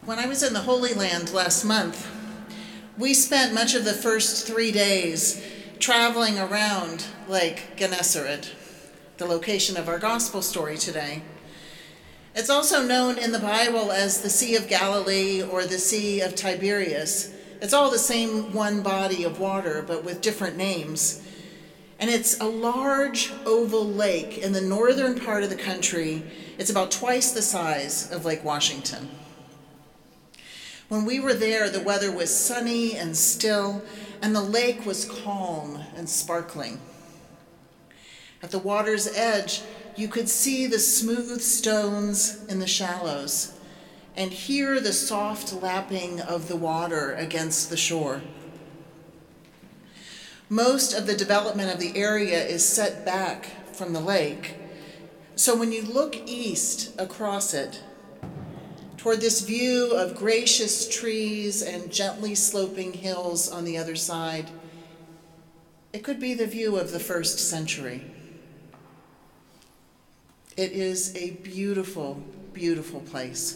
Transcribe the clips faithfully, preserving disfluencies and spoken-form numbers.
When I was in the Holy Land last month, we spent much of the first three days traveling around Lake Gennesaret, the location of our gospel story today. It's also known in the Bible as the Sea of Galilee or the Sea of Tiberias. It's all the same one body of water, but with different names. And it's a large oval lake in the northern part of the country. It's about twice the size of Lake Washington. When we were there, the weather was sunny and still, and the lake was calm and sparkling. At the water's edge, you could see the smooth stones in the shallows and hear the soft lapping of the water against the shore. Most of the development of the area is set back from the lake, so when you look east across it, toward this view of gracious trees and gently sloping hills on the other side, it could be the view of the first century. It is a beautiful, beautiful place.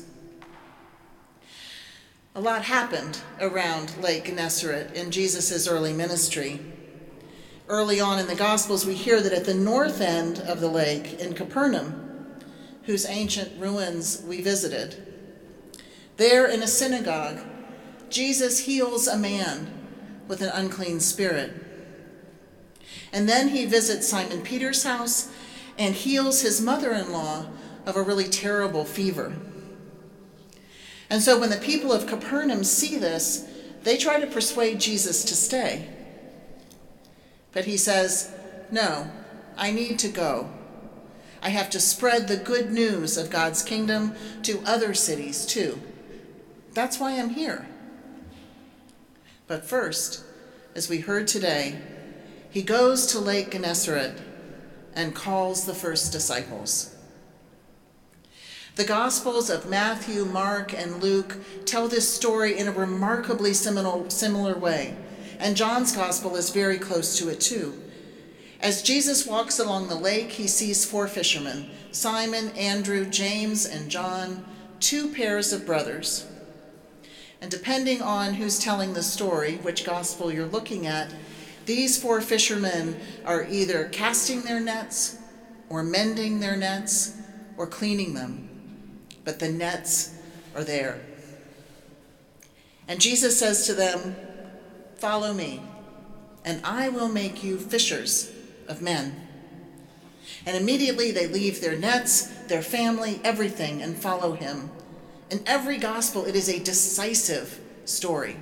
A lot happened around Lake Gennesaret in Jesus' early ministry. Early on in the Gospels, we hear that at the north end of the lake in Capernaum, whose ancient ruins we visited, there in a synagogue, Jesus heals a man with an unclean spirit. And then he visits Simon Peter's house and heals his mother-in-law of a really terrible fever. And so when the people of Capernaum see this, they try to persuade Jesus to stay. But he says, "No, I need to go. I have to spread the good news of God's kingdom to other cities too. That's why I'm here." But first, as we heard today, he goes to Lake Gennesaret and calls the first disciples. The Gospels of Matthew, Mark, and Luke tell this story in a remarkably similar, similar way, and John's Gospel is very close to it too. As Jesus walks along the lake, he sees four fishermen, Simon, Andrew, James, and John, two pairs of brothers. And depending on who's telling the story, which gospel you're looking at, these four fishermen are either casting their nets or mending their nets or cleaning them. But the nets are there. And Jesus says to them, "Follow me, and I will make you fishers of men." And immediately they leave their nets, their family, everything, and follow him. In every gospel, it is a decisive story.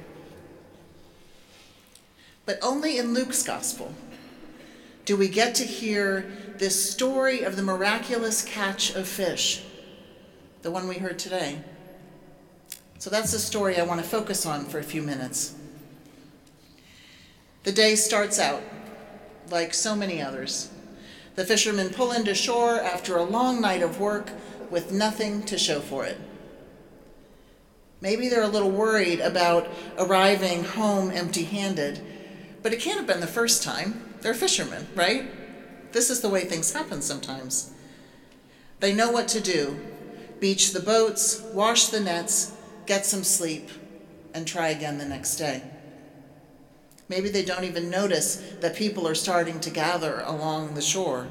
But only in Luke's gospel do we get to hear this story of the miraculous catch of fish, the one we heard today. So that's the story I want to focus on for a few minutes. The day starts out like so many others. The fishermen pull into shore after a long night of work with nothing to show for it. Maybe they're a little worried about arriving home empty-handed, but it can't have been the first time. They're fishermen, right? This is the way things happen sometimes. They know what to do: beach the boats, wash the nets, get some sleep, and try again the next day. Maybe they don't even notice that people are starting to gather along the shore.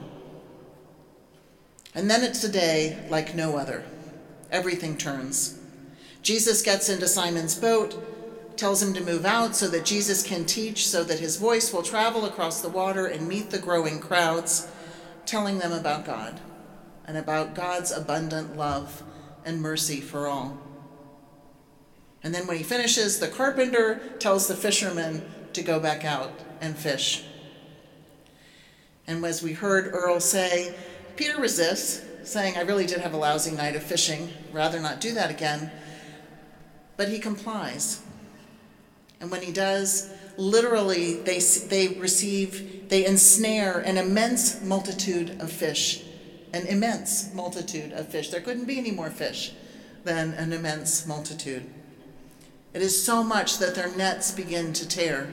And then it's a day like no other. Everything turns. Jesus gets into Simon's boat, tells him to move out so that Jesus can teach, so that his voice will travel across the water and meet the growing crowds, telling them about God and about God's abundant love and mercy for all. And then when he finishes, the carpenter tells the fishermen to go back out and fish. And as we heard Earl say, Peter resists, saying, "I really did have a lousy night of fishing, rather not do that again." But he complies. And when he does, literally they, they receive, they ensnare an immense multitude of fish. An immense multitude of fish. There couldn't be any more fish than an immense multitude. It is so much that their nets begin to tear.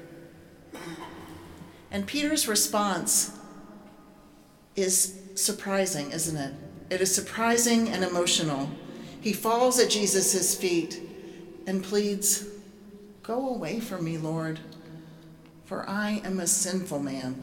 And Peter's response is surprising, isn't it? It is surprising and emotional. He falls at Jesus' feet and pleads, "Go away from me, Lord, for I am a sinful man."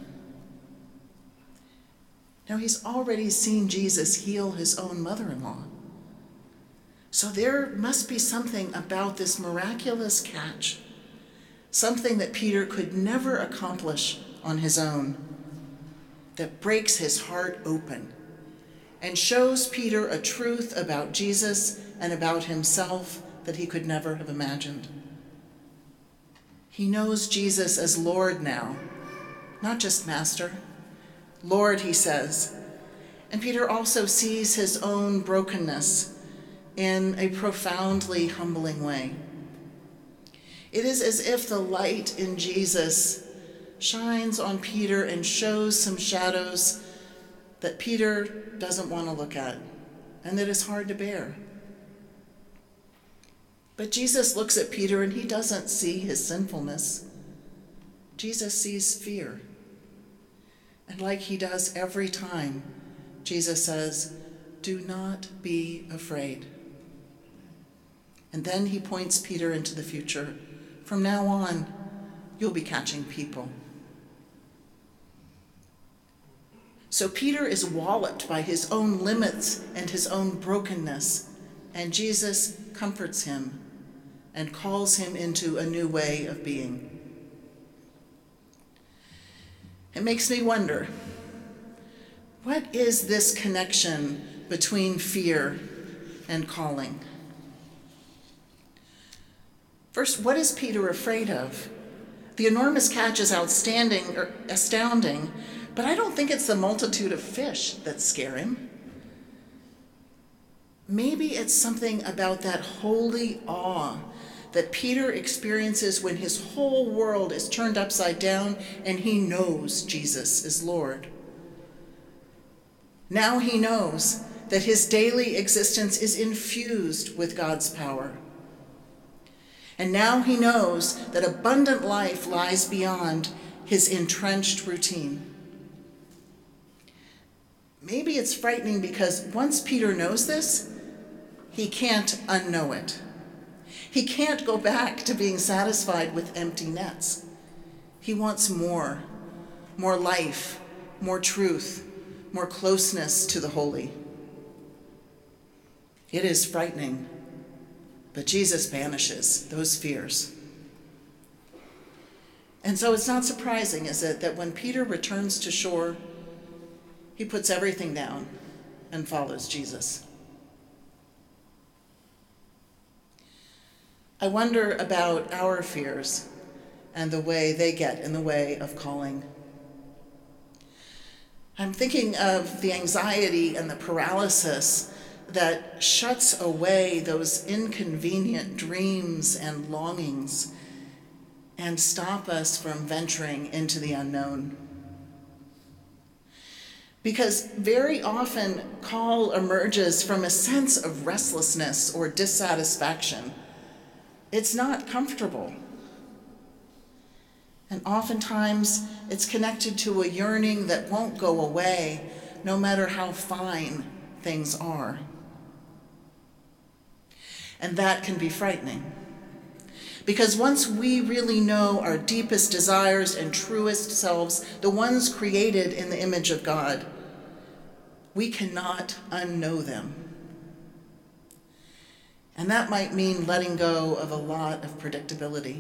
Now, he's already seen Jesus heal his own mother-in-law. So there must be something about this miraculous catch, something that Peter could never accomplish on his own, that breaks his heart open and shows Peter a truth about Jesus and about himself that he could never have imagined. He knows Jesus as Lord now, not just Master. Lord, he says. And Peter also sees his own brokenness in a profoundly humbling way. It is as if the light in Jesus shines on Peter and shows some shadows that Peter doesn't want to look at and that is hard to bear. But Jesus looks at Peter and he doesn't see his sinfulness. Jesus sees fear. And like he does every time, Jesus says, "Do not be afraid." And then he points Peter into the future. From now on, you'll be catching people. So Peter is walloped by his own limits and his own brokenness, and Jesus comforts him and calls him into a new way of being. It makes me wonder, what is this connection between fear and calling? First, what is Peter afraid of? The enormous catch is outstanding or astounding, but I don't think it's the multitude of fish that scare him. Maybe it's something about that holy awe that Peter experiences when his whole world is turned upside down and he knows Jesus is Lord. Now he knows that his daily existence is infused with God's power. And now he knows that abundant life lies beyond his entrenched routine. Maybe it's frightening because once Peter knows this, he can't unknow it. He can't go back to being satisfied with empty nets. He wants more, more life, more truth, more closeness to the holy. It is frightening, but Jesus banishes those fears. And so it's not surprising, is it, that when Peter returns to shore, he puts everything down and follows Jesus. I wonder about our fears and the way they get in the way of calling. I'm thinking of the anxiety and the paralysis that shuts away those inconvenient dreams and longings and stop us from venturing into the unknown. Because very often call emerges from a sense of restlessness or dissatisfaction. It's not comfortable. And oftentimes it's connected to a yearning that won't go away, no matter how fine things are. And that can be frightening. Because once we really know our deepest desires and truest selves, the ones created in the image of God, we cannot unknow them. And that might mean letting go of a lot of predictability.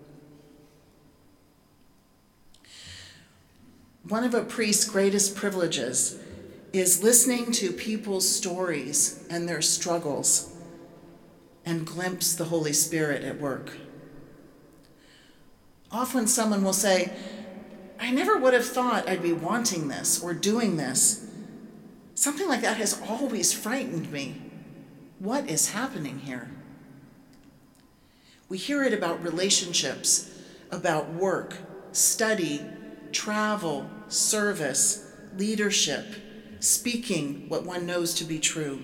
One of a priest's greatest privileges is listening to people's stories and their struggles and glimpse the Holy Spirit at work. Often someone will say, "I never would have thought I'd be wanting this or doing this. Something like that has always frightened me. What is happening here?" We hear it about relationships, about work, study, travel, service, leadership, speaking what one knows to be true.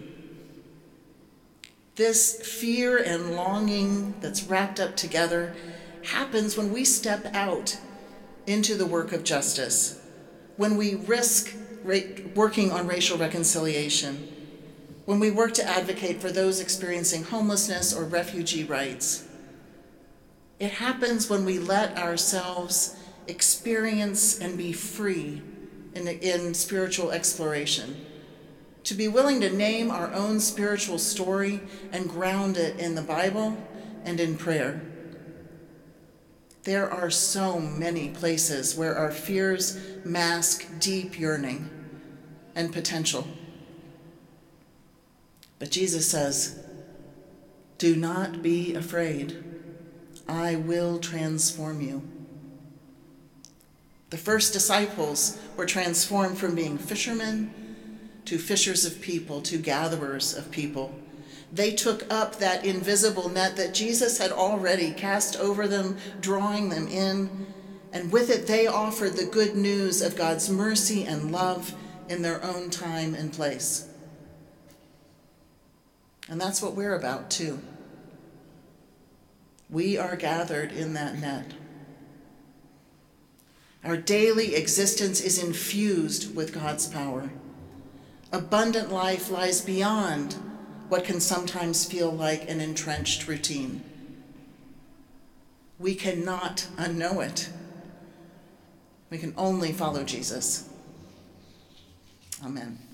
This fear and longing that's wrapped up together happens when we step out into the work of justice, when we risk ra- working on racial reconciliation, when we work to advocate for those experiencing homelessness or refugee rights. It happens when we let ourselves experience and be free in, in spiritual exploration, to be willing to name our own spiritual story and ground it in the Bible and in prayer. There are so many places where our fears mask deep yearning and potential. But Jesus says, "Do not be afraid. I will transform you." The first disciples were transformed from being fishermen to fishers of people, to gatherers of people. They took up that invisible net that Jesus had already cast over them, drawing them in, and with it they offered the good news of God's mercy and love in their own time and place. And that's what we're about too. We are gathered in that net. Our daily existence is infused with God's power. Abundant life lies beyond what can sometimes feel like an entrenched routine. We cannot unknow it. We can only follow Jesus. Amen.